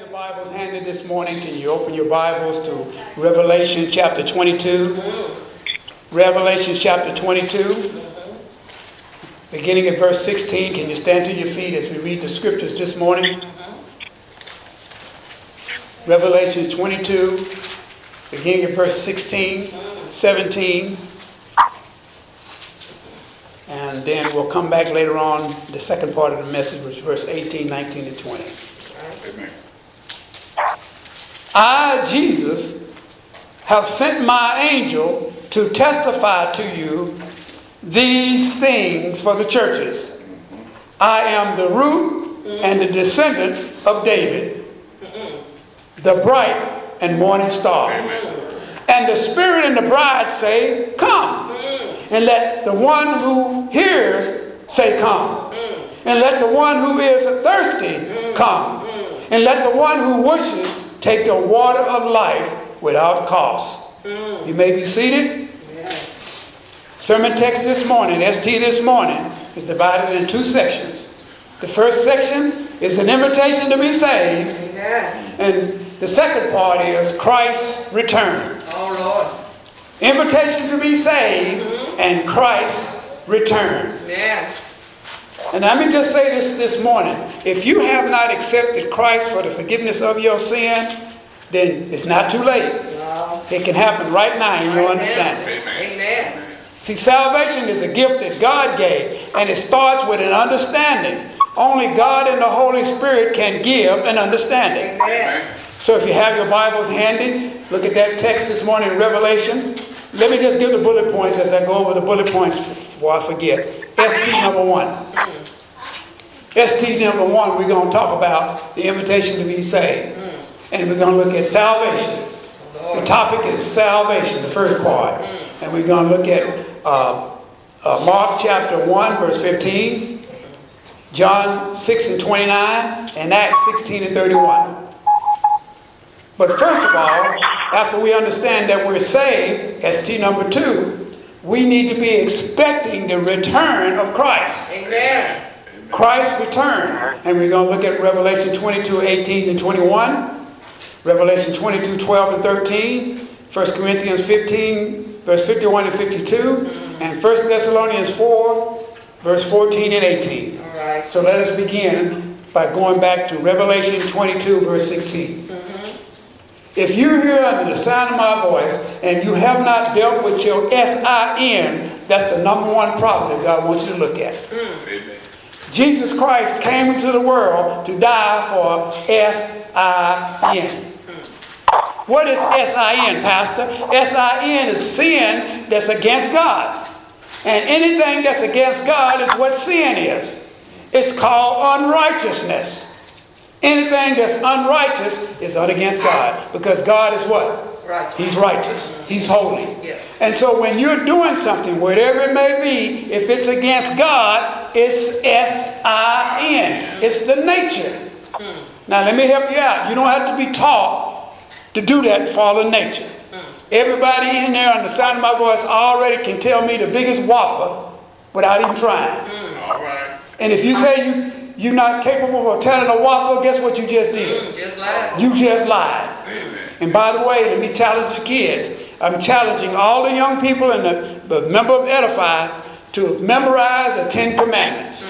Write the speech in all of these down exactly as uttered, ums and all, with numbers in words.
your Bibles handy this morning, can you open your Bibles to Revelation chapter twenty-two? Revelation chapter twenty-two. Beginning at verse sixteen. Can you stand to your feet as we read the scriptures this morning? Revelation twenty-two. Beginning at verse sixteen, seventeen. And then we'll come back later on, the second part of the message, which is verse eighteen, nineteen, and twenty. Amen. I, Jesus, have sent my angel to testify to you these things for the churches. I am the root and the descendant of David, the bright and morning star. And the Spirit and the bride say, come. And let the one who hears say, come. And let the one who is thirsty come. And let the one who wishes take the water of life without cost. You may be seated. Sermon text this morning, S T this morning, is divided in two sections. The first section is an invitation to be saved. And the second part is Christ's return. Oh, Lord. Invitation to be saved and Christ's return. Yeah. And let me just say this this morning. If you have not accepted Christ for the forgiveness of your sin, then it's not too late. No. It can happen right now in your understanding. Amen. See, salvation is a gift that God gave, and it starts with an understanding. Only God and the Holy Spirit can give an understanding. Amen. So if you have your Bibles handy, look at that text this morning in Revelation. Let me just give the bullet points as I go over the bullet points before I forget. S T number one. S T number one, we're going to talk about the invitation to be saved. And we're going to look at salvation. The topic is salvation, the first part. And we're going to look at uh, uh, Mark chapter one, verse fifteen, John six and twenty-nine, and Acts sixteen and thirty-one. But first of all, after we understand that we're saved, S T number two, we need to be expecting the return of Christ. Amen. Christ's return. And we're going to look at Revelation twenty-two, eighteen and twenty-one, Revelation twenty-two, twelve and thirteen, First Corinthians fifteen, verse fifty-one and fifty-two, and First Thessalonians four, verse fourteen and eighteen. All right. So let us begin by going back to Revelation twenty-two, verse sixteen. If you're here under the sound of my voice and you have not dealt with your S I N, that's the number one problem that God wants you to look at. Amen. Jesus Christ came into the world to die for S I N. What is S I N, Pastor? S I N is sin that's against God. And anything that's against God is what sin is. It's called unrighteousness. Anything that's unrighteous is against God. Because God is what? Right. He's righteous. He's holy. Yeah. And so when you're doing something, whatever it may be, if it's against God, it's S I N. It's the nature. Mm. Now let me help you out. You don't have to be taught to do that fallen nature. Mm. Everybody in there on the sound of my voice already can tell me the biggest whopper without even trying. Mm. All right. And if you say you You're not capable of telling a whopper, guess what you just did? Just lied. You just lied. Amen. And by the way, let me challenge the kids. I'm challenging all the young people and the, the member of Edify to memorize the Ten Commandments.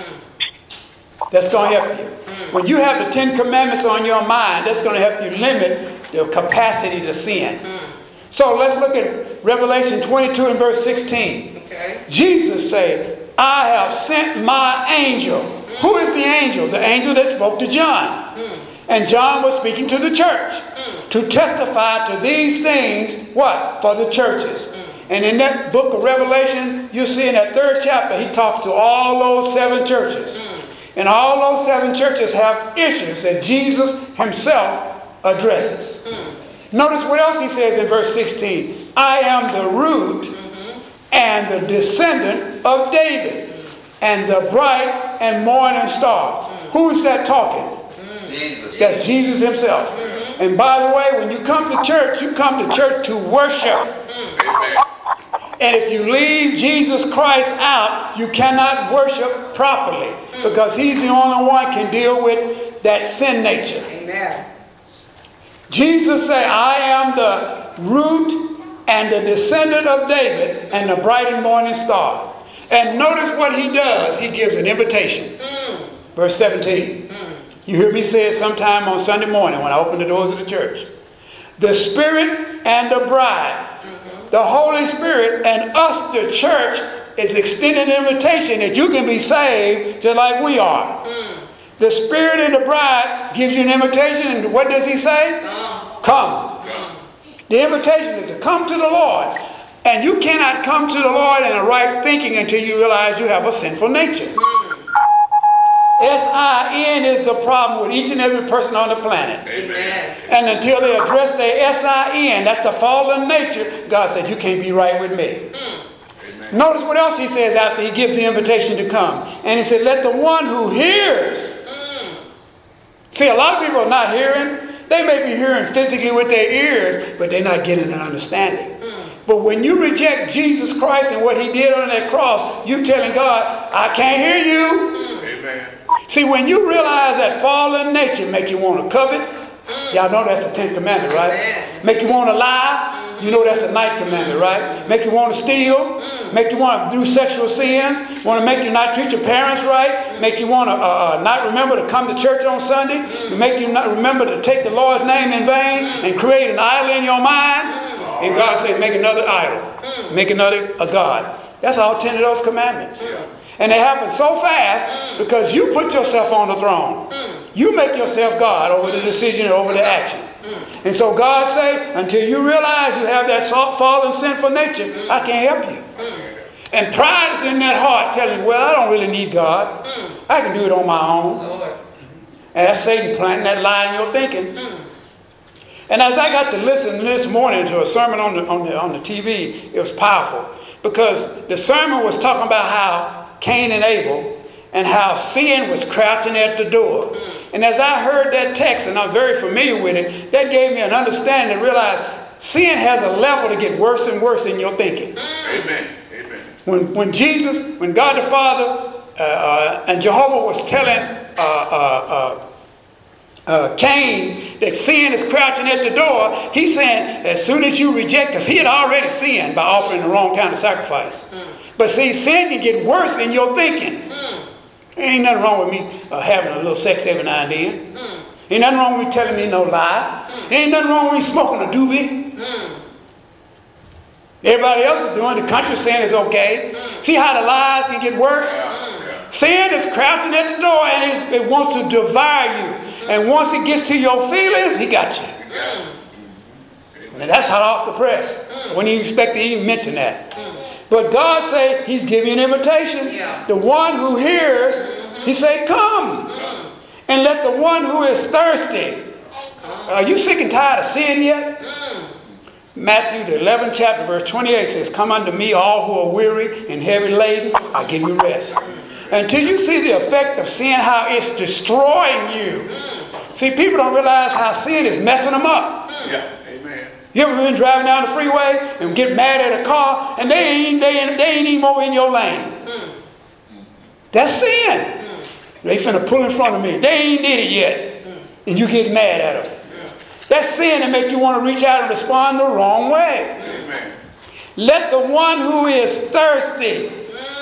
Mm. That's going to help you. Mm. When you have the Ten Commandments on your mind, that's going to help you limit the capacity to sin. Mm. So let's look at Revelation twenty-two and verse sixteen. Okay. Jesus said, I have sent my angel. Mm. Who is the angel? The angel that spoke to John. Mm. And John was speaking to the church. Mm. To testify to these things, what? For the churches. Mm. And in that book of Revelation, you see in that third chapter, he talks to all those seven churches. Mm. And all those seven churches have issues that Jesus himself addresses. Mm. Notice what else he says in verse sixteen. I am the root mm-hmm. and the descendant of David mm. and the bright and morning star. Mm. Who is that talking? Mm. Jesus. That's Jesus himself. Mm-hmm. And by the way, when you come to church, you come to church to worship. Mm. And if you leave Jesus Christ out, you cannot worship properly. Mm. Because he's the only one can deal with that sin nature. Amen. Jesus said, I am the root and the descendant of David and the bright and morning star. And notice what he does. He gives an invitation. Mm. Verse seventeen. Mm. You hear me say it sometime on Sunday morning when I open the doors of the church. The Spirit and the bride, mm-hmm. the Holy Spirit and us, the church, is extending an invitation that you can be saved just like we are. Mm. The Spirit and the bride gives you an invitation, and what does he say? Come. Come. Come. The invitation is to come to the Lord. And you cannot come to the Lord in the right thinking until you realize you have a sinful nature. Mm. S I N is the problem with each and every person on the planet. Amen. And until they address their S I N, that's the fallen nature, God said, you can't be right with me. Mm. Notice what else he says after he gives the invitation to come. And he said, let the one who hears. Mm. See, a lot of people are not hearing. They may be hearing physically with their ears, but they're not getting an understanding. Mm. But when you reject Jesus Christ and what he did on that cross, you're telling God, I can't hear you. Mm. Amen. See, when you realize that fallen nature make you want to covet, mm. y'all know that's the tenth commandment, right? Amen. Make you want to lie, mm. you know that's the ninth commandment, right? Make you want to steal, mm. make you want to do sexual sins, want to make you not treat your parents right, mm. make you want to uh, uh, not remember to come to church on Sunday, mm. make you not remember to take the Lord's name in vain mm. and create an idol in your mind. Mm. And God said, make another idol, mm. make another a God. That's all ten of those commandments. Mm. And they happen so fast mm. because you put yourself on the throne. Mm. You make yourself God over the decision and over the action. Mm. And so God say, until you realize you have that fallen sinful nature, mm. I can't help you. Mm. And pride is in that heart telling you, well, I don't really need God. Mm. I can do it on my own. Lord. And that's Satan planting that lie in your thinking. Mm. And as I got to listen this morning to a sermon on the, on the, on the T V, it was powerful. Because the sermon was talking about how Cain and Abel and how sin was crouching at the door. Mm. And as I heard that text, and I'm very familiar with it, that gave me an understanding to realize sin has a level to get worse and worse in your thinking. Mm. Amen. Amen. When, when Jesus, when God the Father uh, uh, and Jehovah was telling uh, uh, uh, Uh, Cain, that sin is crouching at the door, he's saying as soon as you reject, because he had already sinned by offering the wrong kind of sacrifice. Mm. But see, sin can get worse in your thinking. Mm. Ain't nothing wrong with me uh, having a little sex every now and then. Mm. Ain't nothing wrong with me telling me no lie. Mm. Ain't nothing wrong with me smoking a doobie. Mm. Everybody else is doing, the country's saying it's okay. Mm. See how the lies can get worse? Mm. Sin is crouching at the door and it, it wants to devour you. And once it gets to your feelings, he got you. Mm. And that's hot off the press. Mm. When you expect to even mention that. Mm. But God say he's giving you an invitation. Yeah. The one who hears, mm-hmm. he say, come. Mm. And let the one who is thirsty. Mm. Are you sick and tired of sin yet? Mm. Matthew, the eleventh chapter, verse twenty-eight says, come unto me all who are weary and heavy laden, I'll give you rest. Until you see the effect of sin, how it's destroying you. Mm. See, people don't realize how sin is messing them up. Mm. Yeah, amen. You ever been driving down the freeway and get mad at a car and they ain't, they ain't, they ain't even more in your lane? Mm. That's sin. Mm. They finna pull in front of me. They ain't did it yet. Mm. And you get mad at them. Yeah. That's sin that make you want to reach out and respond the wrong way. Amen. Let the one who is thirsty,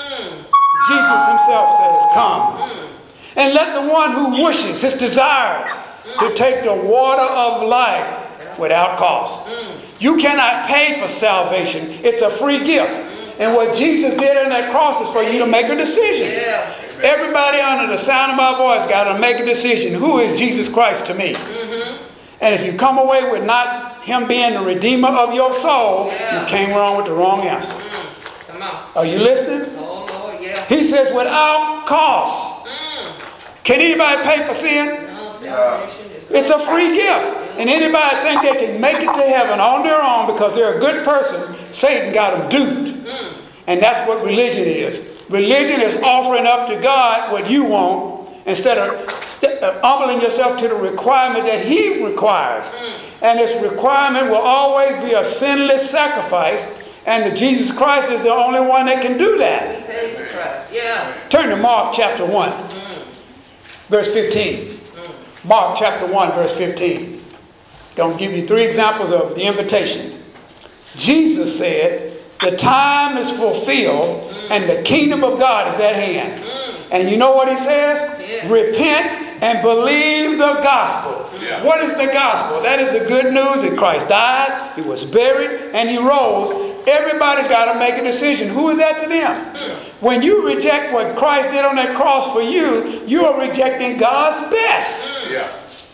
Jesus himself says, come. Mm. And let the one who wishes, his desires, mm. to take the water of life without cost. Mm. You cannot pay for salvation. It's a free gift. Mm. And what Jesus did on that cross is for you to make a decision. Yeah. Everybody under the sound of my voice got to make a decision. Who is Jesus Christ to me? Mm-hmm. And if you come away with not him being the redeemer of your soul, yeah. you came wrong with the wrong answer. Mm. Come on. Are you listening? Oh. He says, without cost. Mm. Can anybody pay for sin? No, salvation is it's a free gift. And anybody think they can make it to heaven on their own because they're a good person, Satan got them duped. Mm. And that's what religion is. Religion is offering up to God what you want instead of st- uh, humbling yourself to the requirement that he requires. Mm. And this requirement will always be a sinless sacrifice. And the Jesus Christ is the only one that can do that. Yeah. Turn to Mark chapter one, mm. verse fifteen. Mm. Mark chapter one, verse fifteen. Going to give you three examples of the invitation. Jesus said, the time is fulfilled and the kingdom of God is at hand. And you know what he says? Yeah. Repent and believe the gospel. Yeah. What is the gospel? That is the good news that Christ died, he was buried, and he rose. Everybody's got to make a decision. Who is that to them? Yeah. When you reject what Christ did on that cross for you, you are rejecting God's best. Yeah.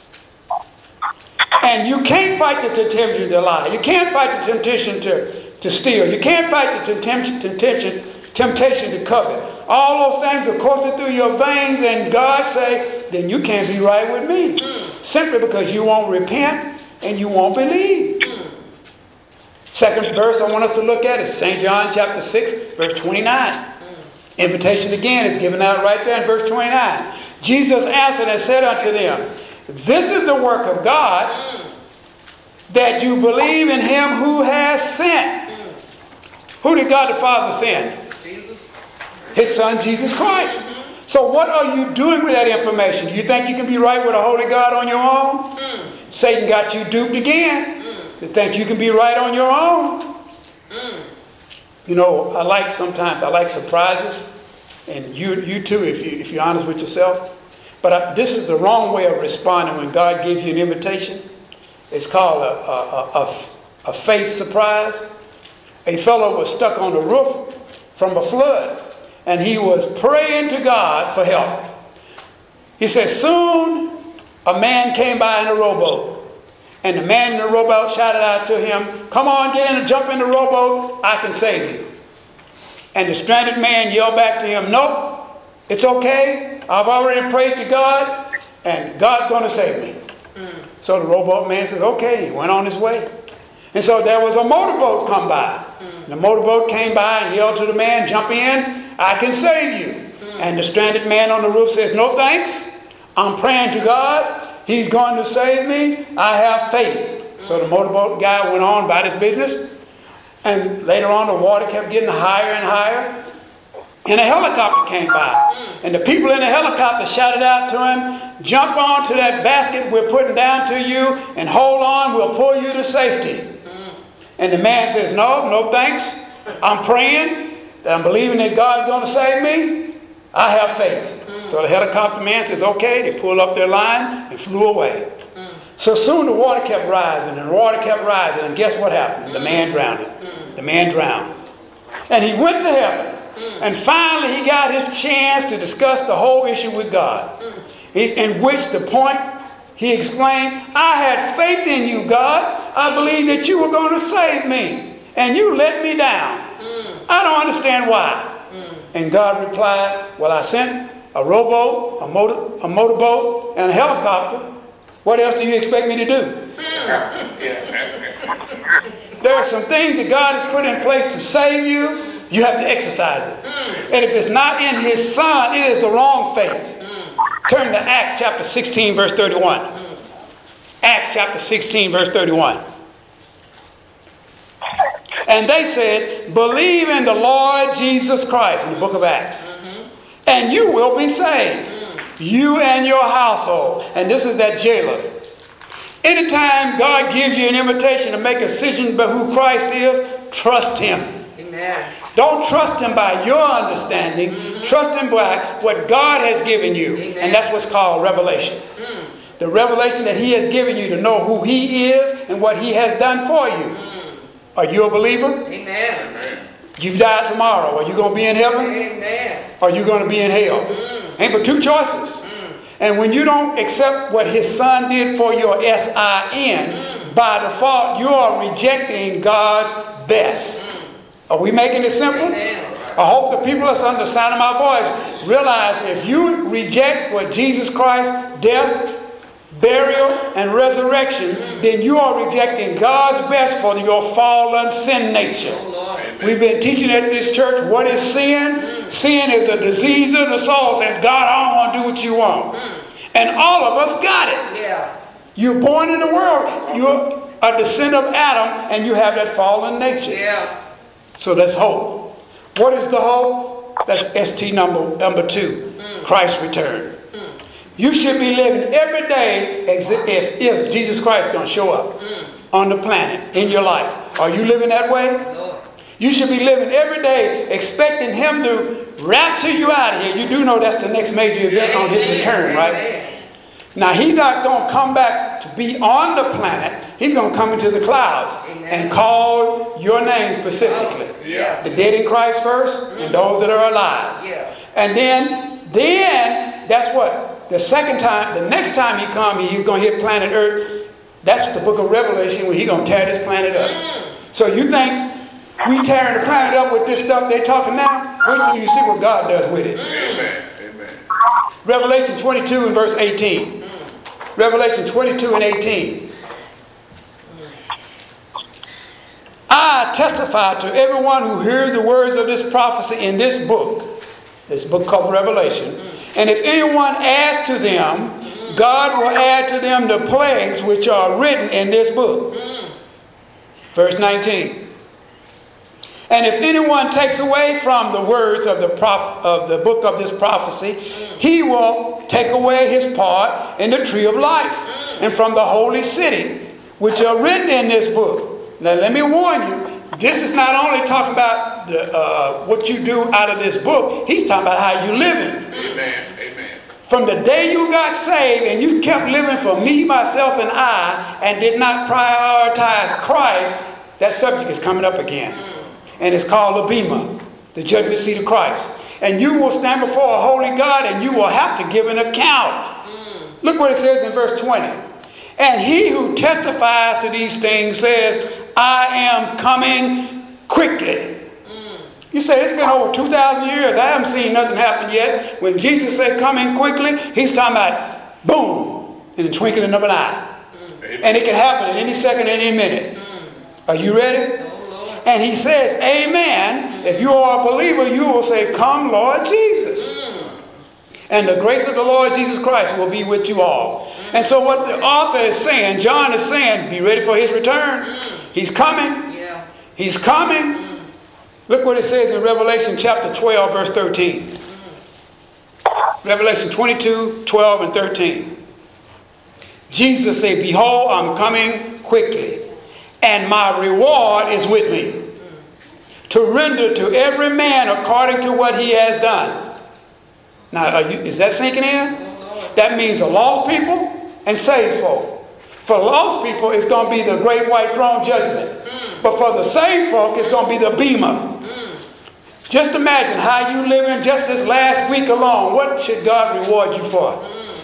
And you can't fight the temptation to lie. You can't fight the temptation to, to steal. You can't fight the temptation, temptation, temptation to covet. All those things are coursing through your veins, and God say, then you can't be right with me. Mm. Simply because you won't repent and you won't believe. Mm. Second verse I want us to look at is Saint John chapter six, verse twenty-nine. Mm. Invitation again is given out right there in verse twenty-nine. Jesus answered and said unto them, this is the work of God, mm. that you believe in him who has sent. Mm. Who did God the Father send? Jesus. His son, Jesus Christ. Mm-hmm. So what are you doing with that information? Do you think you can be right with a holy God on your own? Mm. Satan got you duped again. Mm. You think you can be right on your own? Mm. You know, I like sometimes, I like surprises. And you you too, if, you, if you're honest with yourself. But I, this is the wrong way of responding when God gives you an invitation. It's called a, a, a, a faith surprise. A fellow was stuck on the roof from a flood, and he was praying to God for help. He said, soon a man came by in a rowboat, and the man in the rowboat shouted out to him, come on, get in and jump in the rowboat, I can save you. And the stranded man yelled back to him, nope, it's okay. I've already prayed to God, and God's going to save me. Mm. So the rowboat man says, okay, he went on his way. And so there was a motorboat come by. Mm. The motorboat came by and yelled to the man, jump in, I can save you. Mm. And the stranded man on the roof says, no thanks, I'm praying to God, he's going to save me, I have faith. Mm. So the motorboat guy went on about his business, and later on the water kept getting higher and higher. And a helicopter came by. And the people in the helicopter shouted out to him, jump on to that basket we're putting down to you and hold on, we'll pull you to safety. Mm. And the man says, no, no thanks. I'm praying, I'm believing that God's going to save me. I have faith. Mm. So the helicopter man says, okay. They pulled up their line and flew away. Mm. So soon the water kept rising and the water kept rising. And guess what happened? Mm. The man drowned. Mm. The man drowned. And he went to heaven. Mm. And finally he got his chance to discuss the whole issue with God. Mm. In which the point he explained, I had faith in you, God. I believed that you were going to save me. And you let me down. Mm. I don't understand why. Mm. And God replied, well, I sent a rowboat, a motor, a motorboat, and a helicopter. What else do you expect me to do? Mm. There are some things that God has put in place to save you. You have to exercise it. Mm. And if it's not in his son, it is the wrong faith. Mm. Turn to Acts chapter sixteen, verse thirty-one. Mm. Acts chapter sixteen, verse thirty-one. And they said, believe in the Lord Jesus Christ, in the book of Acts, mm-hmm. and you will be saved. Mm. You and your household. And this is that jailer. Anytime God gives you an invitation to make a decision about who Christ is, trust him. Amen. Don't trust him by your understanding. Mm-hmm. Trust him by what God has given you. Amen. And that's what's called revelation. Mm. The revelation that he has given you to know who he is and what he has done for you. Mm. Are you a believer? Amen. You die tomorrow. Are you going to be in heaven? Amen. Or are you going to be in hell? Mm. Ain't but two choices. Mm. And when you don't accept what his son did for your S I N, mm. by default, you are rejecting God's best. Mm. Are we making it simple? Amen. I hope the people that's under the sound of my voice realize if you reject what Jesus Christ's death, burial, and resurrection, mm. then you are rejecting God's best for your fallen sin nature. Oh, we've been teaching at this church, what is sin? Mm. Sin is a disease of the soul. Says, God, I don't want to do what you want. Mm. And all of us got it. Yeah. You're born in the world. You're a descendant of Adam, and you have that fallen nature. Yeah. So that's hope. What is the hope? That's S T number number two. Mm. Christ's return. Mm. You should be living every day as if, if Jesus Christ is going to show up mm. on the planet in your life. Are you living that way? No. You should be living every day expecting him to rapture you out of here. You do know that's the next major event Amen. On his return, right? Amen. Now, he's not going to come back to be on the planet. He's going to come into the clouds Amen. And call your name specifically. Oh, yeah. The dead in Christ first mm-hmm. and those that are alive. Yeah. And then, then that's what? The second time, the next time he comes, he's going to hit planet Earth. That's the book of Revelation when he's going to tear this planet up. Mm. So you think we tearing the planet up with this stuff they're talking now? Wait till you see what God does with it. Amen. Amen. Revelation twenty-two and verse eighteen. Mm. Revelation twenty-two and eighteen. I testify to everyone who hears the words of this prophecy in this book, this book called Revelation. Mm. And if anyone adds to them, God will add to them the plagues which are written in this book. Mm. Verse nineteen. And if anyone takes away from the words of the prof- of the book of this prophecy, mm. he will take away his part in the tree of life mm. and from the holy city, which are written in this book. Now let me warn you, this is not only talking about the, uh, what you do out of this book. He's talking about how you living. Amen. Amen. From the day you got saved and you kept living for me, myself, and I, and did not prioritize Christ, that subject is coming up again. Mm. And it's called the Bema, the judgment seat of Christ. And you will stand before a holy God and you will have to give an account. Mm. Look what it says in verse twenty. And he who testifies to these things says, I am coming quickly. Mm. You say, it's been over two thousand years. I haven't seen nothing happen yet. When Jesus said coming quickly, he's talking about boom, in the twinkling of an eye. Mm. And it can happen at any second, any minute. Mm. Are you ready? Oh, and he says, amen. Mm. If you are a believer, you will say, come, Lord Jesus. Mm. And the grace of the Lord Jesus Christ will be with you all. Mm. And so what the author is saying, John is saying, be ready for his return. Mm. He's coming. Yeah. He's coming. Mm. Look what it says in Revelation chapter twelve, verse thirteen. Mm. Revelation twenty-two, twelve, and thirteen. Jesus said, behold, I'm coming quickly, and my reward is with me, mm. to render to every man according to what he has done. Now, are you, is that sinking in? Oh, that means the lost people and saved folk. For lost people, it's going to be the great white throne judgment. Mm. But for the saved folk, it's going to be the Bema. Mm. Just imagine how you living just this last week alone. What should God reward you for? Mm.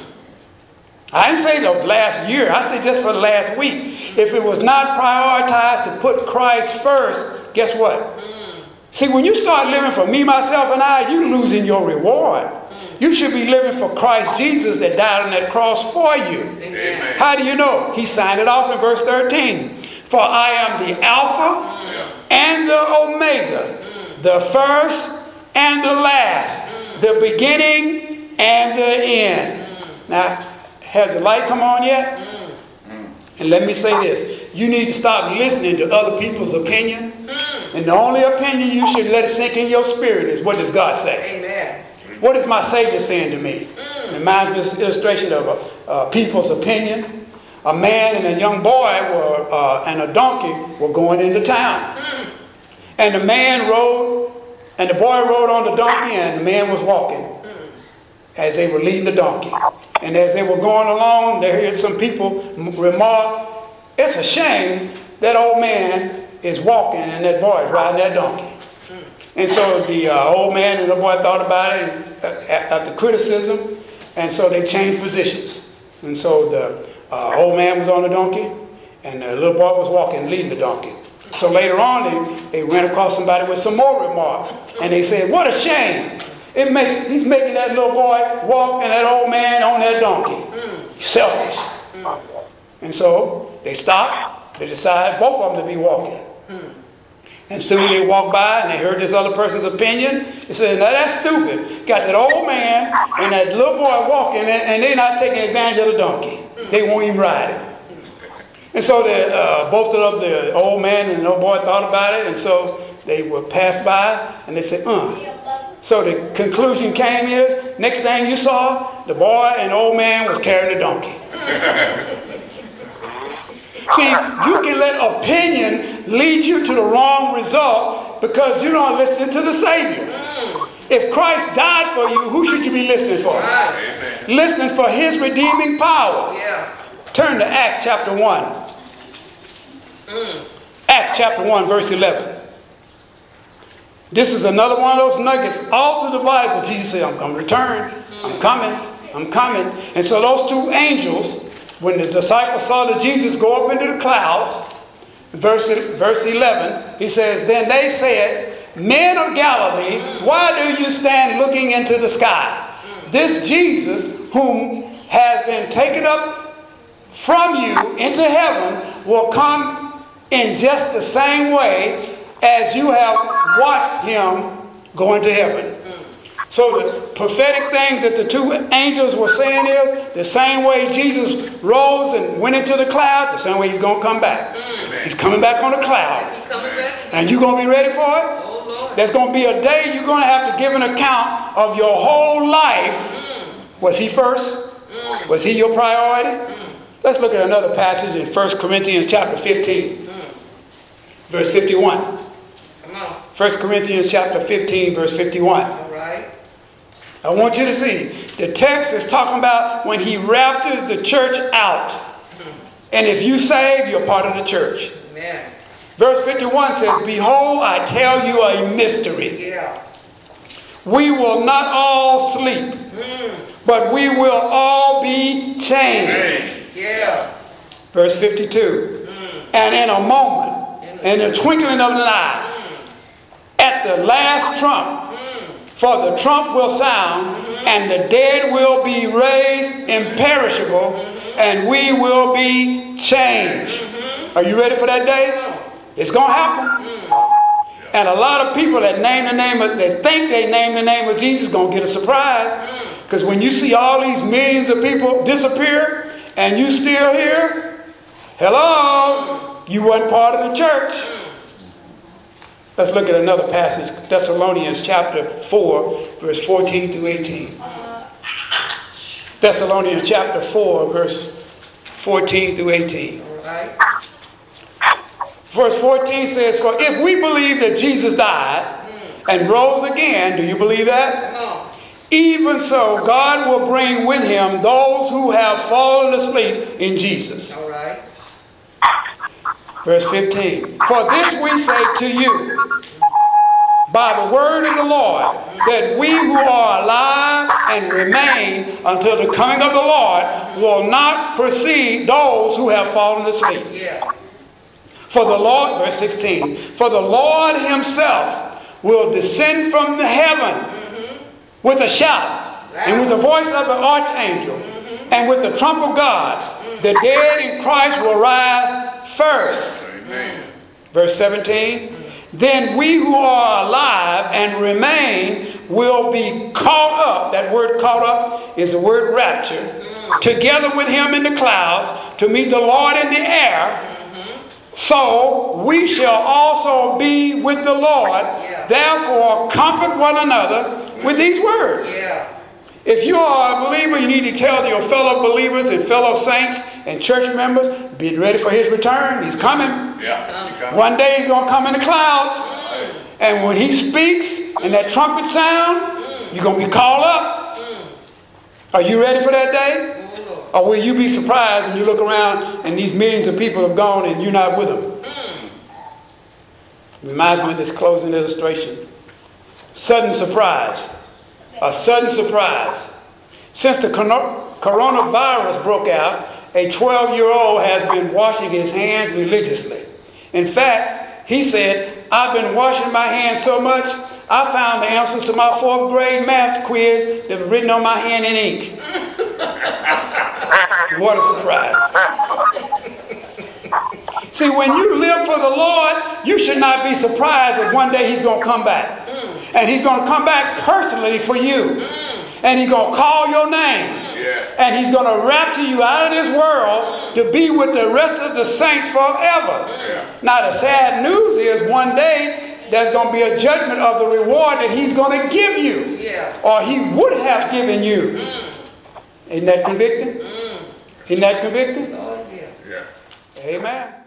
I didn't say the last year. I said just for the last week. If it was not prioritized to put Christ first, guess what? Mm. See, when you start living for me, myself, and I, you're losing your reward. You should be living for Christ Jesus that died on that cross for you. Amen. How do you know? He signed it off in verse thirteen. For I am the Alpha mm. and the Omega, mm. the first and the last, mm. the beginning and the end. Mm. Now, has the light come on yet? Mm. And let me say this. You need to stop listening to other people's opinion. Mm. And the only opinion you should let it sink in your spirit is, what does God say? Amen. What is my Savior saying to me? Mm. And mine's this illustration of a, uh, people's opinion. A man and a young boy were, uh, and a donkey were going into town. Mm. And the man rode, and the boy rode on the donkey, and the man was walking mm. as they were leading the donkey. And as they were going along, they heard some people remark, it's a shame that old man is walking and that boy is riding that donkey. And so the uh, old man and the boy thought about it and, uh, after criticism, and so they changed positions. And so the uh, old man was on the donkey, and the little boy was walking, leading the donkey. So later on, they, they ran across somebody with some more remarks, and they said, "What a shame! It makes he's making that little boy walk and that old man on that donkey. Mm. Selfish." Mm. And so they stopped. They decided both of them to be walking. Mm. And soon they walked by and they heard this other person's opinion. They said, now that's stupid. Got that old man and that little boy walking, and, and they're not taking advantage of the donkey. They won't even ride it. And so the, uh, both of the old man and the old boy thought about it, and so they were passed by and they said, uh. So the conclusion came is, next thing you saw, the boy and the old man was carrying a donkey. See, you can let opinion lead you to the wrong result because you're not listening to the Savior. If Christ died for you, who should you be listening for? Amen. Listening for his redeeming power. Yeah. Turn to Acts chapter one. Mm. Acts chapter one, verse eleven. This is another one of those nuggets all through the Bible. Jesus said, I'm going to return. I'm coming. I'm coming. And so those two angels, when the disciples saw that Jesus go up into the clouds, verse, verse eleven, he says, then they said, men of Galilee, why do you stand looking into the sky? This Jesus, whom has been taken up from you into heaven, will come in just the same way as you have watched him go into heaven. So the prophetic things that the two angels were saying is the same way Jesus rose and went into the cloud, the same way he's going to come back. Mm. He's coming back on the cloud. Is he coming back? And you're going to be ready for it? Oh, Lord. There's going to be a day you're going to have to give an account of your whole life. Mm. Was he first? Mm. Was he your priority? Mm. Let's look at another passage in First Corinthians chapter fifteen, Mm. verse fifty-one. Come on. First Corinthians chapter fifteen, verse fifty-one. All right. I want you to see, the text is talking about when he raptures the church out. And if you save, you're part of the church. Amen. Verse fifty-one says, behold, I tell you a mystery. Yeah. We will not all sleep, Mm. but we will all be changed. Amen. Yeah. Verse fifty-two. Mm. And in a moment, in the twinkling of an eye, Mm. at the last trump, Mm. for the trump will sound, Mm-hmm. and the dead will be raised imperishable, Mm-hmm. and we will be changed. Mm-hmm. Are you ready for that day? It's going to happen. Mm. And a lot of people that name the name of, they think they name the name of Jesus, going to get a surprise. Mm. Because when you see all these millions of people disappear, and you still here, hello, you weren't part of the church. Let's look at another passage, Thessalonians chapter four, verse fourteen through eighteen. Thessalonians chapter four, verse fourteen through eighteen. All right. Verse fourteen says, for if we believe that Jesus died and rose again, do you believe that? Come on. Even so, God will bring with him those who have fallen asleep in Jesus. All right. Verse fifteen. For this we say to you, by the word of the Lord, that we who are alive and remain until the coming of the Lord will not precede those who have fallen asleep. Yeah. For the Lord, verse sixteen, for the Lord himself will descend from the heaven Mm-hmm. with a shout, and with the voice of the archangel, Mm-hmm. and with the trump of God. The dead in Christ will rise first. Amen. Verse seventeen, then we who are alive and remain will be caught up. That word caught up is the word rapture. Together with him in the clouds to meet the Lord in the air. So we shall also be with the Lord. Yeah. Therefore, comfort one another with these words. Yeah. If you are a believer, you need to tell your fellow believers and fellow saints and church members, be ready for his return. He's coming. Yeah. You got it. One day he's going to come in the clouds. Right. And when he speaks and that trumpet sound, you're going to be called up. Are you ready for that day? Oh, Lord. Or will you be surprised when you look around and these millions of people have gone and you're not with them? Mm. Reminds me of this closing illustration. Sudden surprise. A sudden surprise. Since the coro- coronavirus broke out, a twelve-year-old has been washing his hands religiously. In fact, he said, I've been washing my hands so much, I found the answers to my fourth grade math quiz that were written on my hand in ink. What a surprise. See, when you live for the Lord, you should not be surprised that one day he's going to come back. Mm. And he's going to come back personally for you. Mm. And he's going to call your name. Yeah. And he's going to rapture you out of this world to be with the rest of the saints forever. Yeah. Now, the sad news is one day there's going to be a judgment of the reward that he's going to give you. Yeah. Or he would have given you. Mm. Isn't that convicting? Mm. Isn't that convicting? Lord, yeah. Yeah. Amen.